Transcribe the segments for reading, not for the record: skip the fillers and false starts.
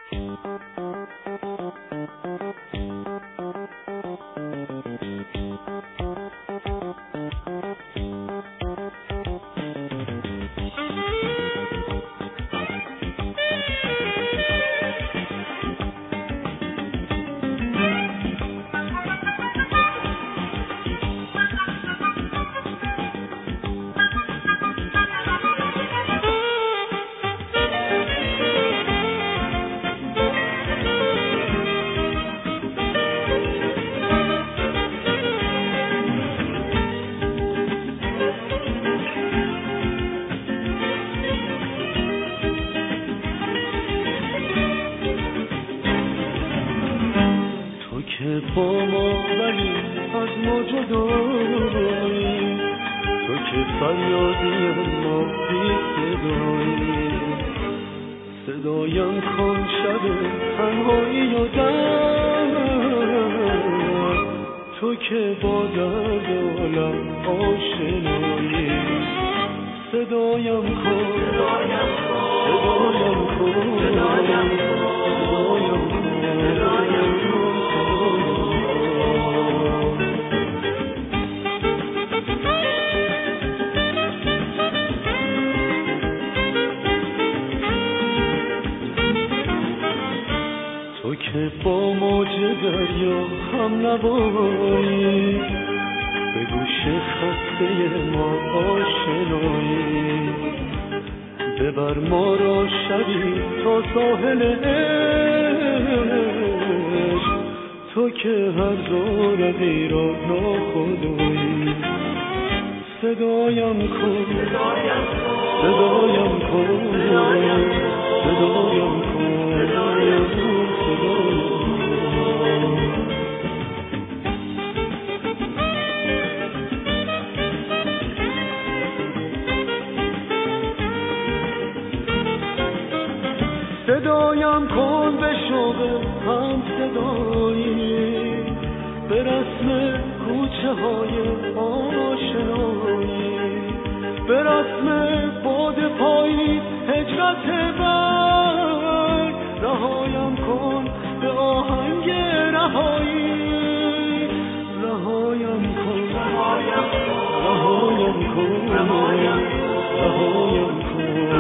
با ما ولی از ما جدایی، تو که فریادی ما بی صدایی، صدایم کن شب تنهایی و درد، تو که با درد عالم آشنایی، صدایم کن صدایم کن تو که با موج دریا هم نوایی، به گوش خسته ما آشنایی، ببر ما را شبی تا ساحل عشق، تو که هر زورقی را ناخدایی، صدایم کن صدایم کن صدایم کن صدایم کن به شوق هم صدایی، به رسم کوچه های آشنایی، به رسم باد پاییز هجرت برگ، رهایم کن به آهنگ رهایی، رهایم کن رهایم کن رهایم کن.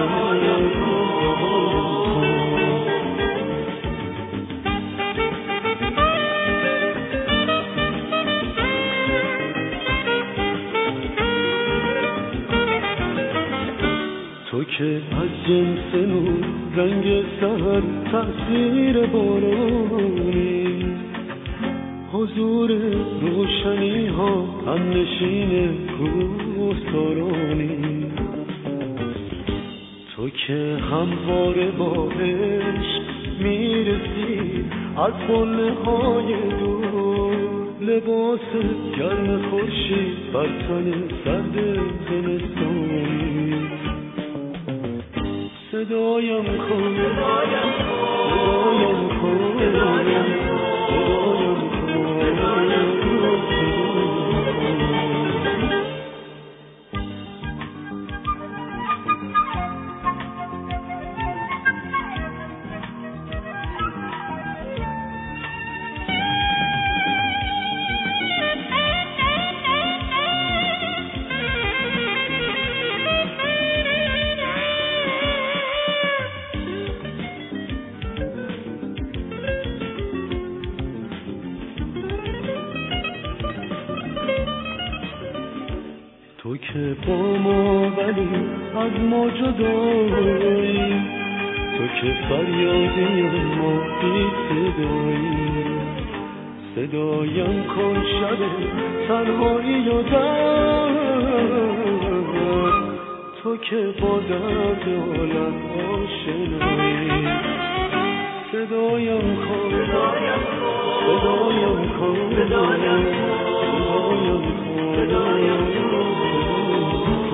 تو که از جنس نور رنگ سحر تأثیر بارانی، حضور روشنی ها هم نشین کوهسارانی، تو که همواره با عشق میرسی از قله های دور، لباس گرم خورشید بر تن سرد زمستانی، صدایم کن صدایم کن تو که با ما ولی از ما جدایی، تو که فریادی ما بی صدایی، صدایم کن شب تنهایی و درد، تو که با درد عالم آشنایی، صدایم کن صدایم کن صدایم کن